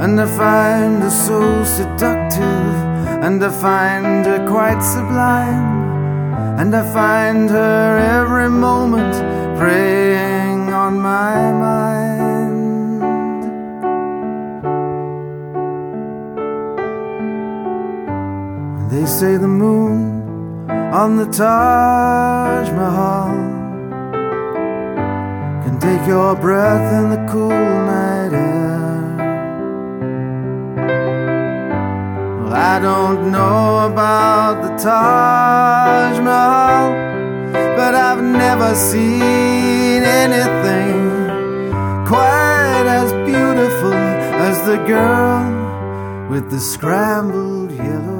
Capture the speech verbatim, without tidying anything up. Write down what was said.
and I find her so seductive, and I find her quite sublime, and I find her every moment preying on my mind. They say the moon on the Taj Mahal can take your breath in the cool night air. Well, I don't know about the Taj Mahal, but I've never seen anything quite as beautiful as the girl with the scrambled yellow